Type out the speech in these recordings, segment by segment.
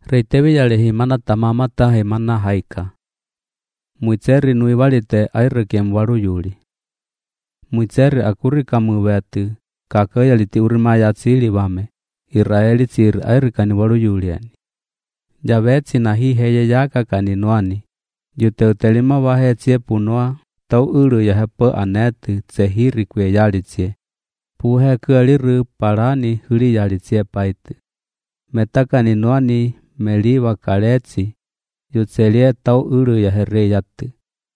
Reitevi yale himana tamamata hemana haika. Muitseri nui valite airikem varuyuli. Muitseri akurika muveatu kakayaliti urimaya tsili vame. Israeli tsiri airikani varuyuliani. Javetsi na hi heye yaka kaninuani. Juteutelima vahe tsie punua. Tau uru ya hepa anetu tsehiri kwe yalitsie. Puhe kualiru parani huri yalitsie paitu. Metakani nuani meliva kaletsi. Jutselie tau uru ya here yatu.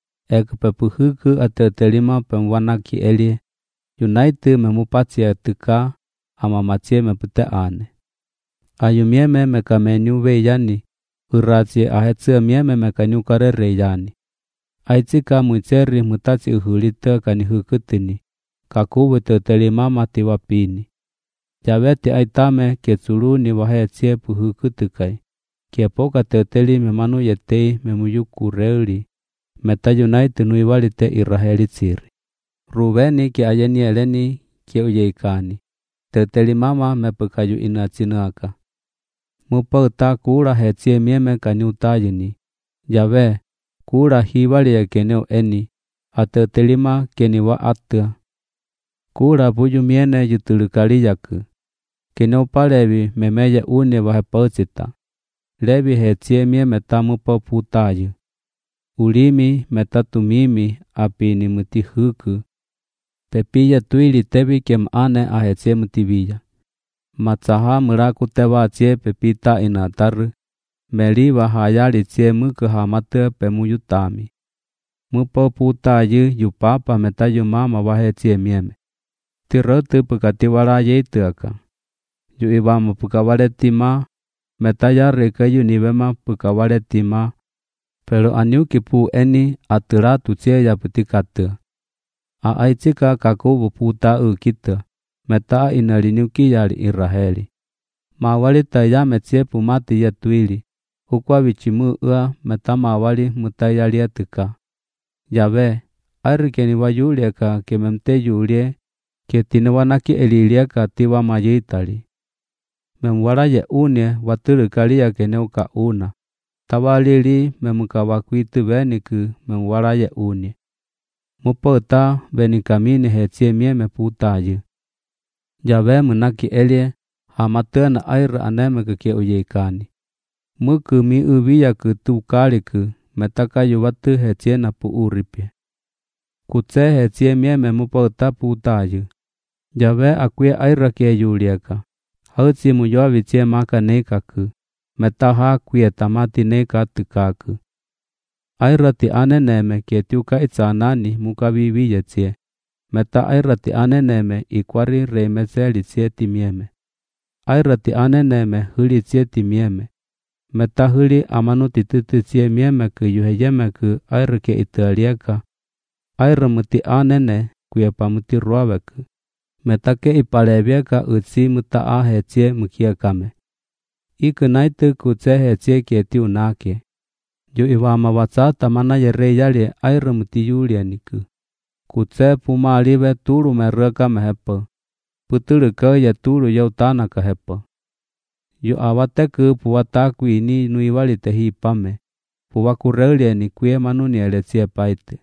Ekpepuhuku ateutelima pemwanaki elie. Yunaitu memupatsia tuka amamatsie mepute ane. Ayumieme mekameniu veyani. Uratsie ahetsia mieme mekanyukare reyani. Aitzika muitseri mutatsi uhulita kanihukutini. Kakubu teutelima mati wapini. Javeti aitame ketsuluni wahetsie puhukutukai. Kiepoka teuteli memanu yetei memuyuku reuli. Metayunaitu nui valite Israeli tsiri. Rubeni ki ayeni eleni ki uyeikani. Teuteli mama mepekayu inatsinuaka. Mupauta kura hetsie mieme kanyutayuni. Jave. Kura hivali ya keneo eni, ateutelima keniwa atua. Kura puyu miene yutulukali yaku. Keneo palevi memeye une vahepautsita. Levi hetsie mie metamupo putayu. Ulimi metatumimi apini mutihuku. Pepiya tuili tevi kem ane ahetsie mutivilla. Matsaha muraku tevatsie pepita inataru. Meliva hayali tsie muku hamate pemuyutami. Mupo puta yu papa metayu mama wahe tsie mieme. Tirotu pukatiwala yeituaka. Yu ibama pukawaletima. Metayari kayu nivema pukawaletima. Pero anyuki pu eni aturatu tsie ya putikatu. Aitzika kakubu puta ukita. Meta inalinyuki yali Israeli. Mawalita yame tsie pumati ya tuili. Ukwa vichimu ua metama wali mutayaliatuka. Yave, arikeni wayuliaka kememte yulie, ketiniwanaki eliliaka tiwa mayitali. Memwara ye unie watulukalia keneuka una. Tawalili memukawakwitu veniku memwara ye unie. Mupota venikamini hetsie mieme putayu. Yave munaki elie, hamatena aira anemeke ke uyeikani. Muku mi uviya ku tu kaliku metaka yuvatu hetsie na pu uripye. Kutse hetsie mieme mupauta putayu. Jave akue aira kie yuliaka. Hautsi muyoavi tsie maka neikaku. Metaha kuye tamati neika tukaku. Aira ti aneneme kie tiuka itsanani muka viviye tsie. Meta aira ti aneneme ikwari reimezeli tsie timieme. Aira ti aneneme huli tsie timieme. Metahuli amanu titutu tsie mieme ku yuheyeme ku aira ke italiaka. Aira muti anene kuye pamuti ruaveku. Metake ipaleviaka utsi muta ahetsie mukiakame. Iku naitu kutse hetsie kieti unake. Yu iwama watsata mana yereyali aira muti yulianiku. Kutse puma alive turu mereka mehepa. Putulu kaya turu yautana kahepa. Yu awateku puwataku ini nuiwali tehi pame. Puwakurelia ni kuye manuni eletsie paite.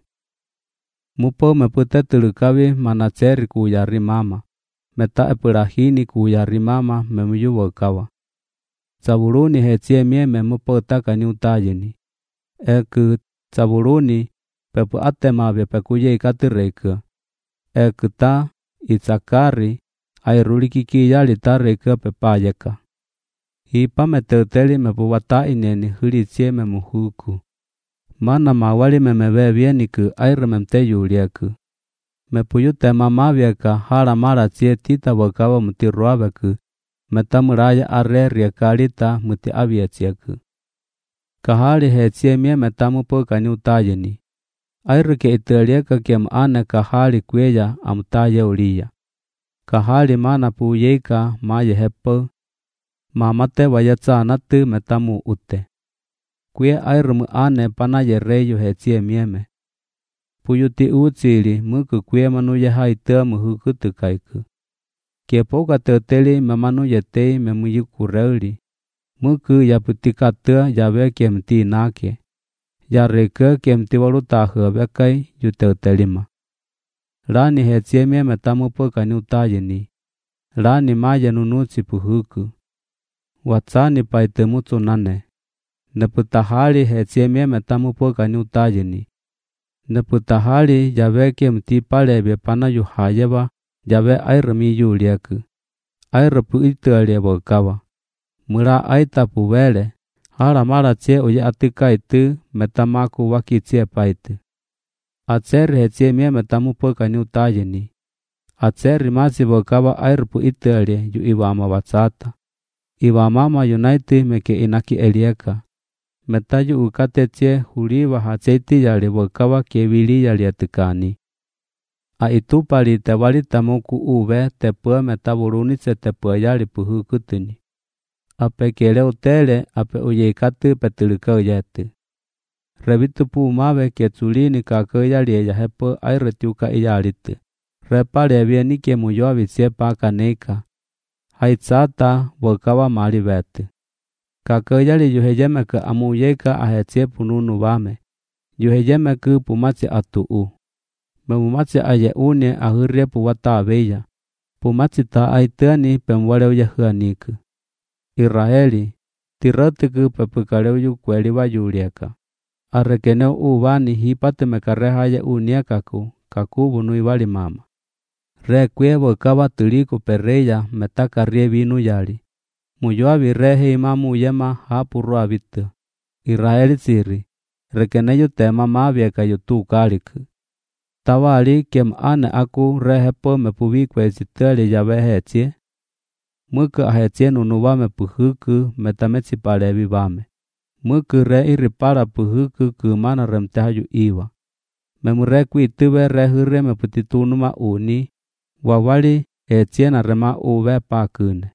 Mupo mepute tulukavi manatseri kuyari mama. Meta epurahini kuyari mama memuyu wakawa. Zabuluni hetsie mieme mupo takani utayeni. Eku Zabuluni pepu atemavye pekuye ikatireka. Eku ta Itsakari airuliki yali tareka pepayeka. Hipa meteuteli mepuwata ineni hulitsie memuhuku. Mana mawali memevevieniku aira memte yuliaku. Mepuyute mamaviaka hala mara tsie tita wakawa muti ruaveku. Metamuraya areria kalita muti avietsiaku. Kahali hetsie mie metamupo kanyutayeni. Aira ke italiaka kiem ane kahali kweya amutaye uliya. Kahali mana puyeika maye hepa. Mamate wayatsanatu metamu ute. Kue airmu ane panaye reyu hetsie mieme. Puyuti utsili muku kue manu ye haitea muhukutu kaiku. Kiepoka teuteli memanu yetei memuyuku reuli. Muku ya putika tua ya ve kemti nake. Ya reke kemti waluta hebe kai yute telima. Rani hetiemie metamu pokani utayeni. Rani maya nunuchi puhuku. Watsani paite mutu nane. Neputahali hetiemie metamu pokani utayeni. Neputahali ya ve kemti palebe pana yuhayeba ya ve airami yuliaku. Airapu itualia bokawa. Mura aitapu vele. Hara mara che oye atika itu metamaku wakitie paitu. Atseri hetiemie metamu pokani utayeni. Atseri masi bokawa airapu itualia yu iwama watsata. Iwamama yunaiti meke inaki elieka. Metayu ukatetie huliwa hacheiti yale bokawa kevili yale atikani. A itupali te wali tamuku uve te pua metaburuni se te pua yali puhukutuni. Ape kele utele ape uyekatu petulika uyete. Rebitu pu mawe ketsulini kaka yali ya hepo airetiuka iyalitu. Repale vieni ke muyoa visie paka neka. Haitsata bokawa mali vete. Kaka yali yuhejemeka amuyeka ahetie pununu vame. Yuhejemeka pumatsi atuu. Memumatsi aye une ahurie puwata aveya. Pumatsi ta aitani pemwale uyahuaniku. Israeli, tiratiku pepukaleu yu kweli wa yulieka. Arekeneu uvani hipate mekarehaye uniakaku, kakubu nui wali mama. Rekwe bokawa tuliku pereya metaka rie vinu yali. Muyoavi rehe imamu yema hapurua vitu. Israeli siri, rekeneyu tema mavieka yutu kaliku. Tawali kem ane aku rehepo mepuvikwe siteli ya vehetie. Muku ahetie nunuwame puhuku metametsi palevi vame. Muku re iripara puhuku kumana remtehayu iwa. Memureku ituwe rehure meputitunuma uni. Wawali etie na rema uwe pakune.